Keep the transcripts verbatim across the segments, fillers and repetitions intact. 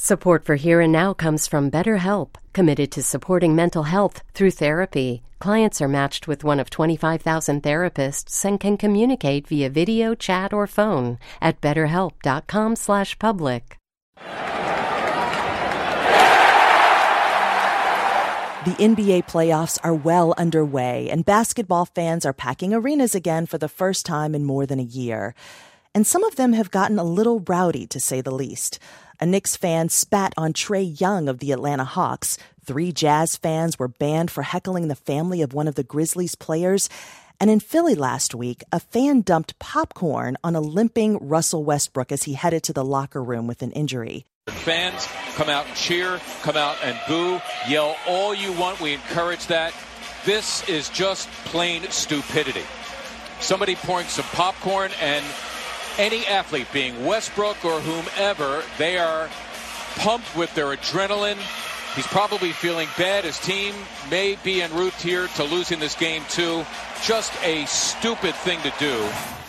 Support for Here and Now comes from BetterHelp, committed to supporting mental health through therapy. Clients are matched with one of twenty-five thousand therapists and can communicate via video, chat, or phone at betterhelp.com slash public. The N B A playoffs are well underway, and basketball fans are packing arenas again for the first time in more than a year. And some of them have gotten a little rowdy, to say the least. A Knicks fan spat on Trae Young of the Atlanta Hawks. Three Jazz fans were banned for heckling the family of one of the Grizzlies players. And in Philly last week, a fan dumped popcorn on a limping Russell Westbrook as he headed to the locker room with an injury. Fans, come out and cheer, come out and boo, yell all you want. We encourage that. This is just plain stupidity. Somebody pouring some popcorn, and any athlete, being Westbrook or whomever, they are pumped with their adrenaline. He's probably feeling bad. His team may be en route here to losing this game too. Just a stupid thing to do.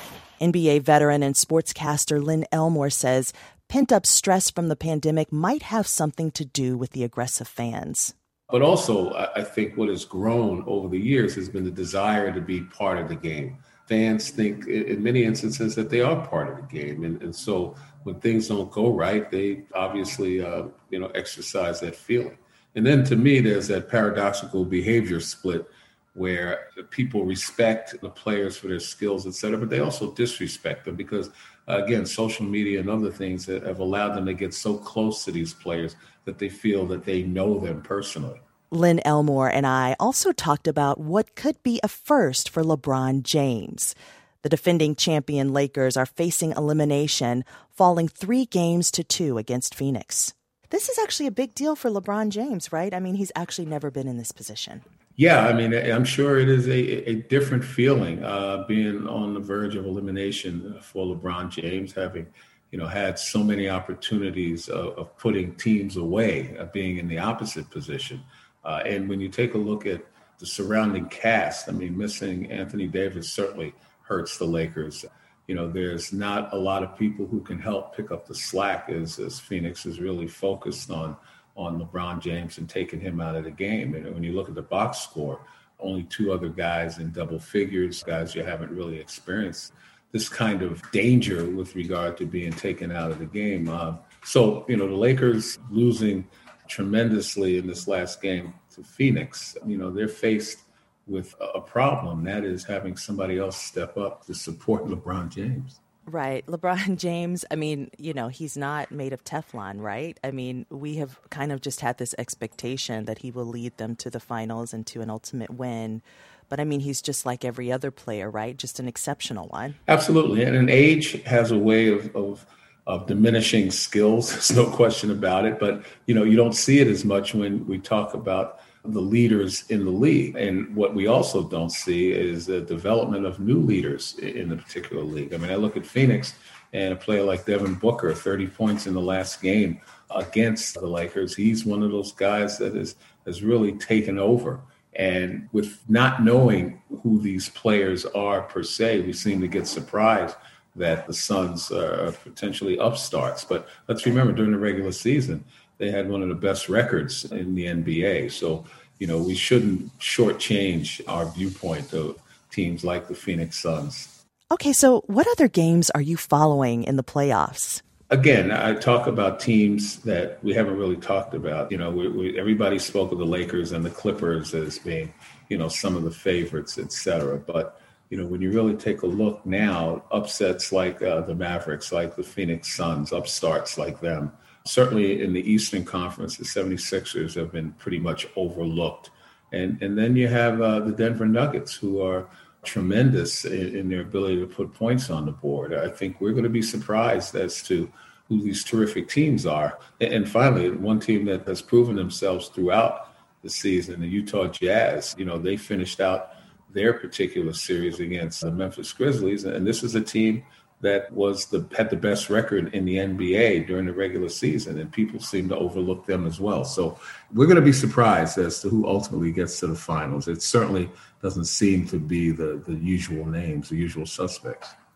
N B A veteran and sportscaster Lynn Elmore says pent-up stress from the pandemic might have something to do with the aggressive fans. But also, I think what has grown over the years has been the desire to be part of the game. Fans think in many instances that they are part of the game. And, and so when things don't go right, they obviously, uh, you know, exercise that feeling. And then to me, there's that paradoxical behavior split where people respect the players for their skills, et cetera, but they also disrespect them because, uh, again, social media and other things that have allowed them to get so close to these players that they feel that they know them personally. Lynn Elmore and I also talked about what could be a first for LeBron James. The defending champion Lakers are facing elimination, falling three games to two against Phoenix. This is actually a big deal for LeBron James, right? I mean, he's actually never been in this position. Yeah, I mean, I'm sure it is a, a different feeling uh, being on the verge of elimination for LeBron James, having, you know, had so many opportunities of, of putting teams away, of being in the opposite position. Uh, and when you take a look at the surrounding cast, I mean, missing Anthony Davis certainly hurts the Lakers. You know, there's not a lot of people who can help pick up the slack as, as Phoenix is really focused on, on LeBron James and taking him out of the game. And when you look at the box score, only two other guys in double figures, guys you haven't really experienced this kind of danger with regard to being taken out of the game. Uh, so, you know, the Lakers losing tremendously in this last game to Phoenix, you know, they're faced with a problem. That is having somebody else step up to support LeBron James. Right. LeBron James, I mean, you know, he's not made of Teflon, right? I mean, we have kind of just had this expectation that he will lead them to the finals and to an ultimate win. But I mean, he's just like every other player, right? Just an exceptional one. Absolutely. And an age has a way of, of of diminishing skills. There's no question about it. But, you know, you don't see it as much when we talk about the leaders in the league. And what we also don't see is the development of new leaders in the particular league. I mean, I look at Phoenix and a player like Devin Booker, thirty points in the last game against the Lakers. He's one of those guys that is, has really taken over. And with not knowing who these players are per se, we seem to get surprised that the Suns are potentially upstarts. But let's remember, during the regular season, they had one of the best records in the N B A. So, you know, we shouldn't shortchange our viewpoint of teams like the Phoenix Suns. Okay, so what other games are you following in the playoffs? Again, I talk about teams that we haven't really talked about. You know, we, we, everybody spoke of the Lakers and the Clippers as being, you know, some of the favorites, et cetera. But you know, when you really take a look now, upsets like uh, the Mavericks, like the Phoenix Suns, upstarts like them. Certainly in the Eastern Conference, the seventy-sixers have been pretty much overlooked. And and then you have uh, the Denver Nuggets, who are tremendous in, in their ability to put points on the board. I think we're going to be surprised as to who these terrific teams are. And, and finally, one team that has proven themselves throughout the season, the Utah Jazz, you know, they finished out their particular series against the Memphis Grizzlies. And this is a team that was the had the best record in the N B A during the regular season, and people seem to overlook them as well. So we're going to be surprised as to who ultimately gets to the finals. It certainly doesn't seem to be the, the usual names, the usual suspects.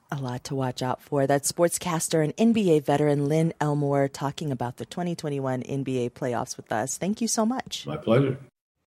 A lot to watch out for. That's sportscaster and N B A veteran Lynn Elmore talking about the twenty twenty-one N B A playoffs with us. Thank you so much. My pleasure.